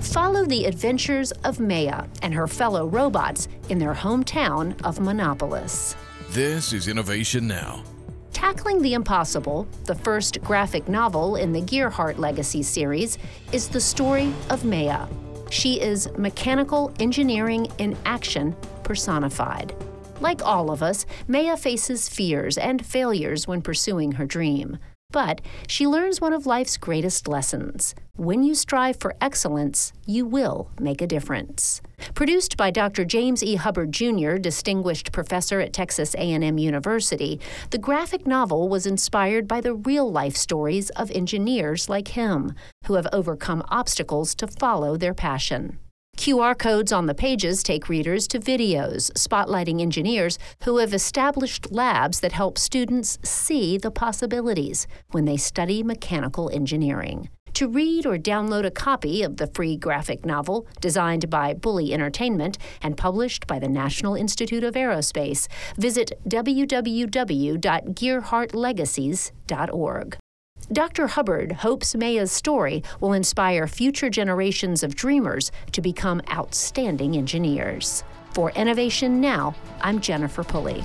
Follow the adventures of Maya and her fellow robots in their hometown of Monopolis. This is Innovation Now. Tackling the Impossible, the first graphic novel in the Gearhart Legacy series, is the story of Maya. She is mechanical engineering in action personified. Like all of us, Maya faces fears and failures when pursuing her dream. But she learns one of life's greatest lessons. When you strive for excellence, you will make a difference. Produced by Dr. James E. Hubbard Jr., Distinguished Professor at Texas A&M University, the graphic novel was inspired by the real-life stories of engineers like him, who have overcome obstacles to follow their passion. QR codes on the pages take readers to videos spotlighting engineers who have established labs that help students see the possibilities when they study mechanical engineering. To read or download a copy of the free graphic novel designed by Bully Entertainment and published by the National Institute of Aerospace, visit www.gearhartlegacies.org. Dr. Hubbard hopes Maya's story will inspire future generations of dreamers to become outstanding engineers. For Innovation Now, I'm Jennifer Pulley.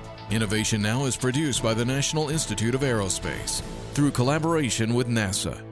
Innovation Now is produced by the National Institute of Aerospace through collaboration with NASA.